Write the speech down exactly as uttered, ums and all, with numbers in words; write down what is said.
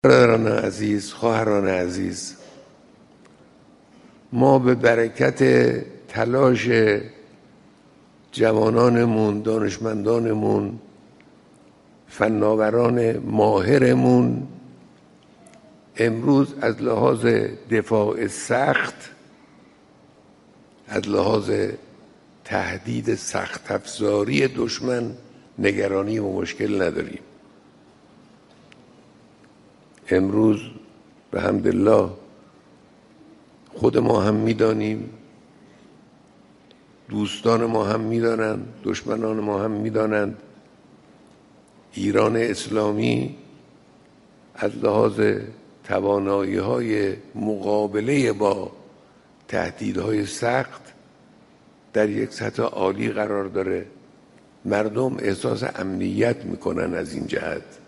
برادران عزیز، خواهران عزیز، ما به برکت تلاش جوانانمون، دانشمندانمون، فناوران ماهرمون امروز از لحاظ دفاع سخت، از لحاظ تهدید سخت افزاری دشمن نگرانی و مشکل نداریم. امروز به حمدالله خود ما هم میدانیم، دوستان ما هم میدانند، دشمنان ما هم میدانند، ایران اسلامی از لحاظ توانایی‌های مقابله با تهدیدهای سخت در یک سطح عالی قرار داره. مردم احساس امنیت میکنن از این جهت.